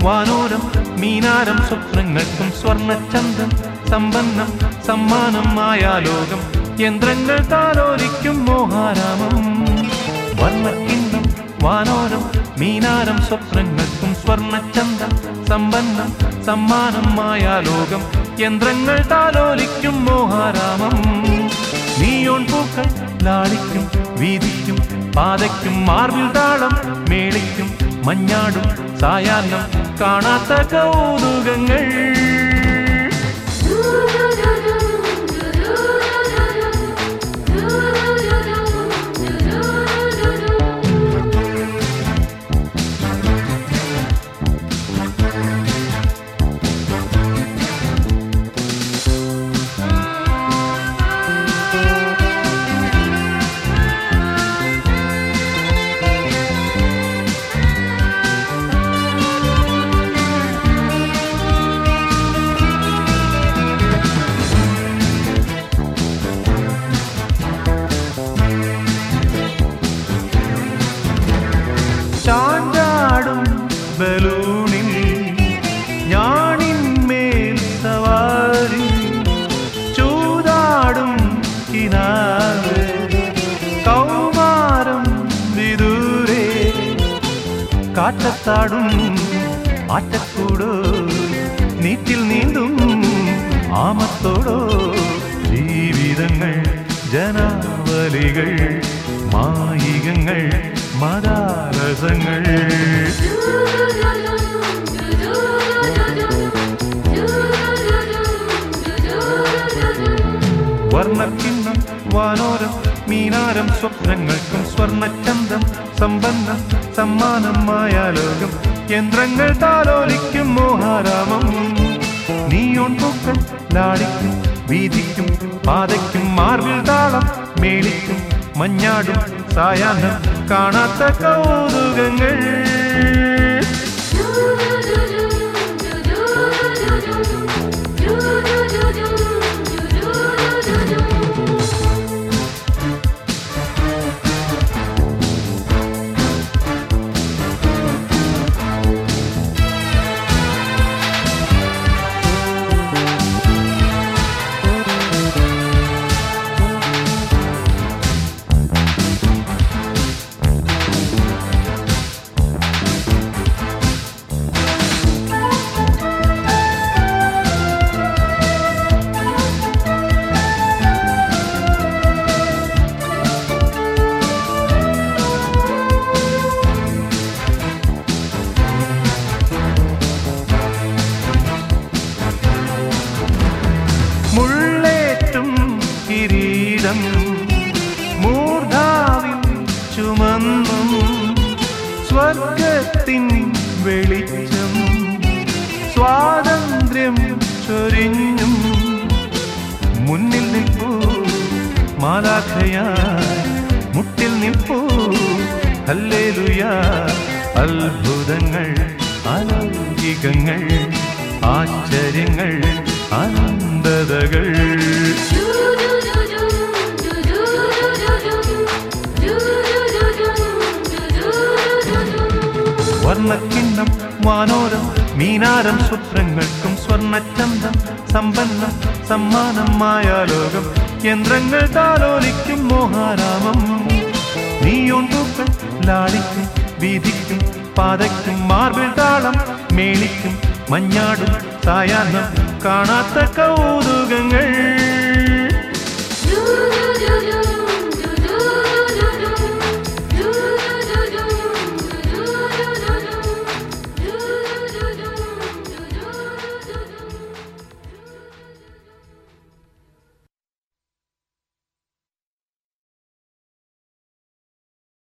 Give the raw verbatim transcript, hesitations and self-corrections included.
വാനോരം മീനാരം സ്വപ്നങ്ങൾക്കും സ്വർണ്ണച്ചന്തം സമ്പന്നം സമ്മാനമായ ലോകം യന്ത്രങ്ങൾ താലോലിക്കും മോഹാരാമം. വർണ്ണക്കിണ്ണം വാനോരം മീനാരം സ്വപ്നങ്ങൾക്കും സ്വർണ്ണച്ചന്തം സമ്പന്നം സമ്മാനമായ ലോകം യന്ത്രങ്ങൾ താലോലിക്കും മോഹാരാമം. നീയോൺ പൂക്കൾ ലാളിക്കും വീതിക്കും പാതയ്ക്കും മാർവിൽ താളം മേളിക്കും മഞ്ഞാടും സായാഹ്നം കാണാത്ത കൗതുകങ്ങൾ. ചാഞ്ചാടും ബലൂണിൽ ഞാണിന്മേൽ സവാരി ചൂതാടും കിനാവ് കൗമാരം വിദൂരെ കാറ്റത്താടും ആറ്റക്കൂടോ നീറ്റിൽ നീന്തും ആമത്തോടോ ജീവിതങ്ങൾ ജനാവലികൾ മായികങ്ങൾ മദാരസങ്ങൾ. വർണ്ണക്കിണ്ണം വാനോരം മീനാരം സ്വപ്നങ്ങൾക്കും സ്വർണ്ണച്ചന്തം സമ്പന്നം സമ്മാനമായ ലോകം യന്ത്രങ്ങൾ താലോലിക്കും മോഹാരാമം. നീയോൺ പൂക്കൾ ലാളിക്കും വീതിക്കും പാതയ്ക്കും മാർവിൽ താളം മേളിക്കും മഞ്ഞാടും സായാഹ്നം കാണാത്ത കൗതുകങ്ങൾ. മുള്ളേറ്റും കിരീടം മൂർധാവിൽ ചുമന്നും സ്വർഗത്തിൻ വെളിച്ചം സ്വാതന്ത്ര്യം ചൊരിഞ്ഞും മുന്നിൽ നിൽപ്പൂ മാലാഖയായി മുട്ടിൽ നിൽപ്പൂ ഹല്ലേലൂയാ. അത്ഭുതങ്ങൾ അലൗകികങ്ങൾ ആശ്ചര്യങ്ങൾ അനന്തതകൾ. വർണ്ണക്കിണ്ണം വാനോരം മീനാരം സ്വപ്നങ്ങൾക്കും സ്വർണ്ണച്ചന്തം സമ്പന്നം സമ്മാനമായ ലോകം യന്ത്രങ്ങൾ താലോലിക്കും മോഹാരാമം. നീയോൺ പൂക്കൾ ലാളിക്കും വീതിക്കും പാതയ്ക്കും മാർവിൽ താളം മേളിക്കും മഞ്ഞാടും സായാഹ്നം കാണാത്ത കൗതുകങ്ങൾ.